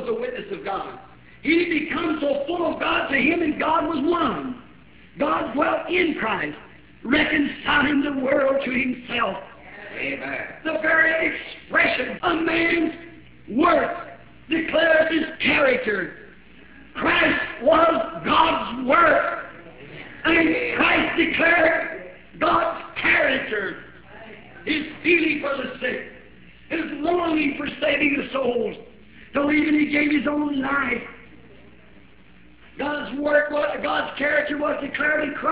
the witness of God. He had become so full of God, to him and God was one. God dwelt in Christ, reconciling the world to himself. Amen. The very expression of man's work declares his character. Christ was God's work, and Christ declared God's character. His feeling for the sick, his longing for saving the souls, till even he gave his own life. God's work, God's character was declared in Christ.